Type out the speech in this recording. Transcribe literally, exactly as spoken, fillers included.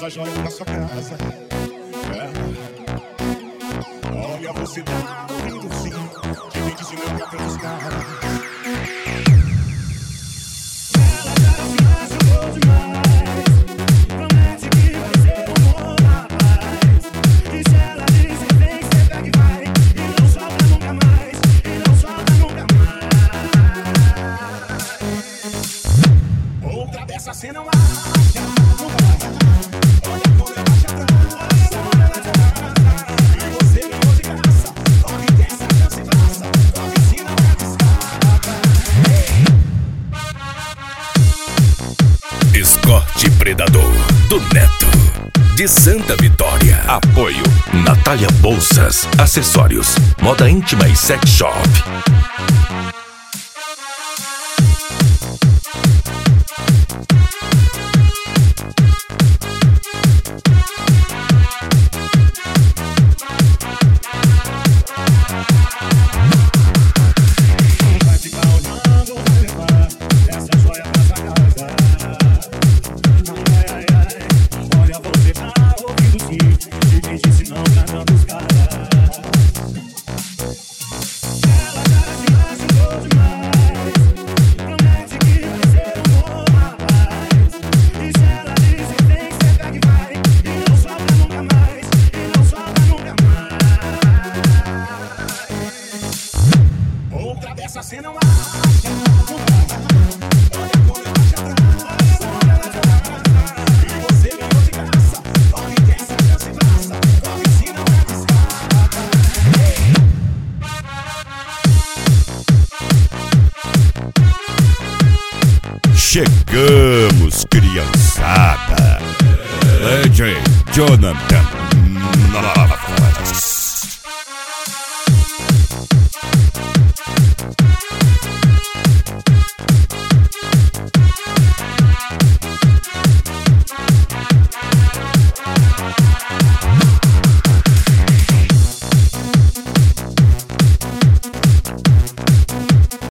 essa joia da sua casa. É. Olha, você tá ouvindo sim, que vem dizendo que até os caras. Ela já se machucou demais, promete que vai ser um bom rapaz. E se ela diz que vem, cê pega e vai, e não solta nunca mais, e não solta nunca mais. Outra dessa cena não acha, nunca mais. Olha como ela baixa atrás, olha ela de casa. E você ganhou de graça, corre dessa chance passa, corre ensina pra descarga. Escorte Predador do Neto de Santa Vitória. Apoio Natália Bolsas, acessórios, moda íntima e sex shop. Vai ficar olhando, vai levar essa joia pra sua casa. Ai, ai, ai, olha, você tá ouvindo sim, e quem disse não tá dando os caras. Ela já se machucou demais, promete que vai ser um bom rapaz. E se ela diz que vem, cê pega e vai, e não solta nunca mais, e não solta nunca mais. Outra dessa cena não acha, nunca mais. Olha como ela baixa atrás, olha ela de casa. E você ganhou de graça, corre dessa chance passa, corre ensina pra descarga. Chegamos, criançada. D J Jonathan.